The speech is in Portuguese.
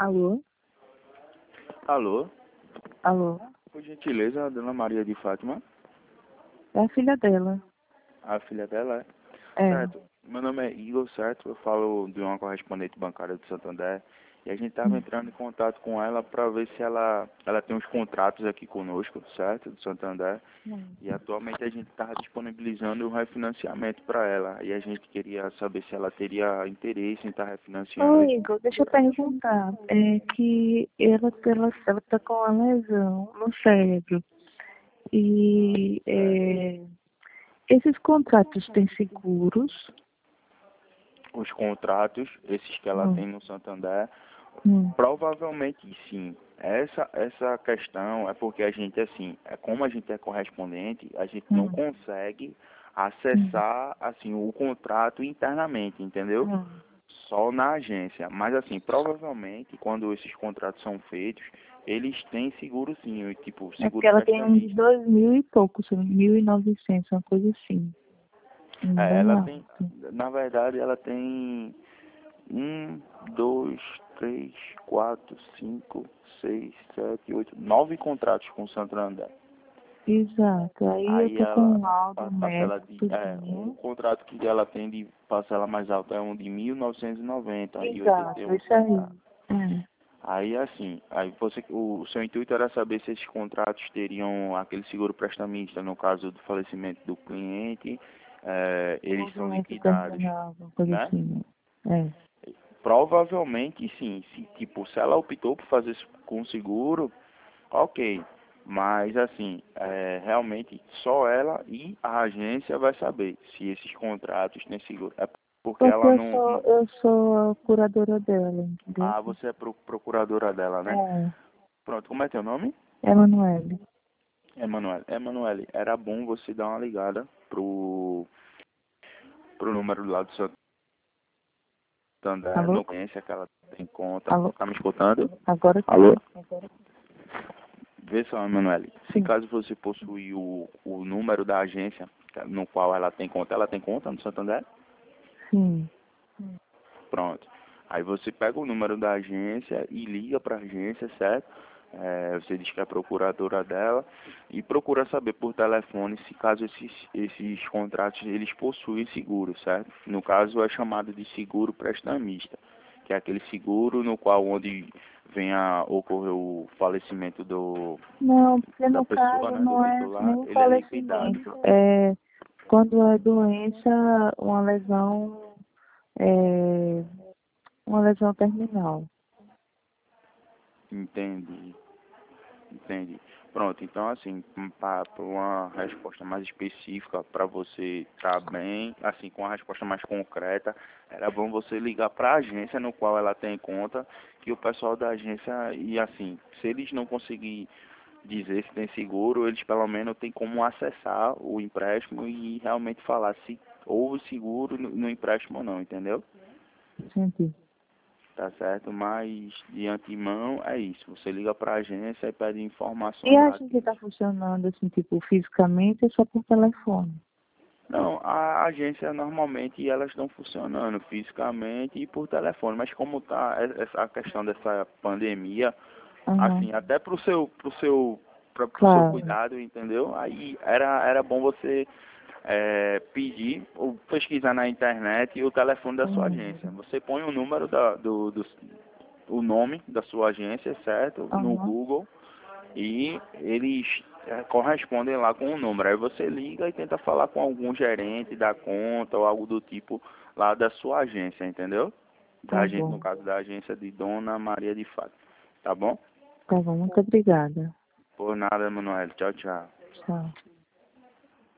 Alô? Alô, Alô? por gentileza, a dona Maria de Fátima, É a filha dela. a filha dela, É. certo? Meu nome é Igor, certo? Eu falo de uma correspondente bancária do Santander e a gente estava entrando em contato com ela para ver se ela tem uns contratos aqui conosco, certo? Do Santander. E atualmente a gente estava disponibilizando um refinanciamento para ela e a gente queria saber se ela teria interesse em estar refinanciando Ô, esse. Igor, deixa eu perguntar. É que ela tá com uma lesão no cérebro. E esses contratos têm seguros? Os contratos, esses que ela Hum. tem no Santander. Hum. Provavelmente sim. Essa questão é porque a gente, assim, como a gente é correspondente, a gente não Hum. consegue acessar, assim, o contrato internamente, entendeu? Hum. Só na agência. Mas, assim, provavelmente, quando esses contratos são feitos, eles têm seguro sim, tipo, É porque seguro ela tem uns prestamista. 2.000 e poucos, 1.900, uma coisa assim. Bem Ela tem, alto. na verdade, ela tem 9 contratos com o Santander. Exato. Aí eu Aí tô com ela, um laudo a parcela médico, o tudinho. contrato que ela tem de parcela mais alta é um de 1.990 e Exato, 81 isso aí. centavos. É. Aí assim, o seu intuito era saber se esses contratos teriam aquele seguro prestamista, no caso do falecimento do cliente, Ou eles são doença liquidados, terminal, alguma coisa né? assim. Né? Provavelmente sim, se ela optou por fazer isso com seguro, ok. Mas assim, realmente só ela e a agência vai saber se esses contratos têm seguro. É porque Porque ela não. eu sou a curadora dela, entendeu? Ah, você é procuradora dela, né? É, Pronto, como é teu nome? Emanuele. Emanuele. Emanuele, era bom você dar uma ligada pro número lá do Santander, Alô? não conhece aquela tem conta. Alô? Tá me escutando? Agora Alô? sim. Agora Vê só, Emanuele, se sim. caso você possuir o número da agência no qual ela tem conta no Santander? Sim. Pronto. Aí você pega o número da agência e liga para a agência, certo? Você diz que é a procuradora dela e procura saber por telefone se caso esses contratos eles possuem seguro, certo? No caso é chamado de seguro prestamista, que é aquele seguro no qual onde venha a ocorrer o falecimento Não, porque da no pessoa, caso né, do não é titular, nenhum ele é liquidado. falecimento. É quando é doença, é, uma lesão terminal. Entendi. Entendi. Pronto, então assim, para uma resposta mais específica, para você estar bem, assim, com uma resposta mais concreta, era bom você ligar para a agência no qual ela tem conta, que o pessoal da agência, e assim, se eles não conseguir dizer se tem seguro, eles pelo menos têm como acessar o empréstimo e realmente falar se houve seguro no empréstimo ou não, entendeu? Entendi. Tá certo? Mas de antemão é isso. Você liga para a agência e pede E informações a lá. gente está funcionando assim, tipo, fisicamente ou só por telefone? Não, a agência normalmente elas estão funcionando fisicamente e por telefone, mas como tá essa a questão dessa pandemia, Aham. assim, até pro seu Claro. cuidado, entendeu? Aí era bom você pedir ou pesquisar na internet o telefone da sua agência. Uhum. Você põe o número o nome da sua agência, certo? No Aham. Google e eles correspondem lá com o número. Aí você liga e tenta falar com algum gerente da conta ou algo do tipo lá da sua agência, entendeu? Da Tá agência, no bom. caso da agência de Dona Maria de Fátima. Tá bom? Tá bom. Muito obrigada. Por nada, Manuel. Tchau, tchau. Tchau.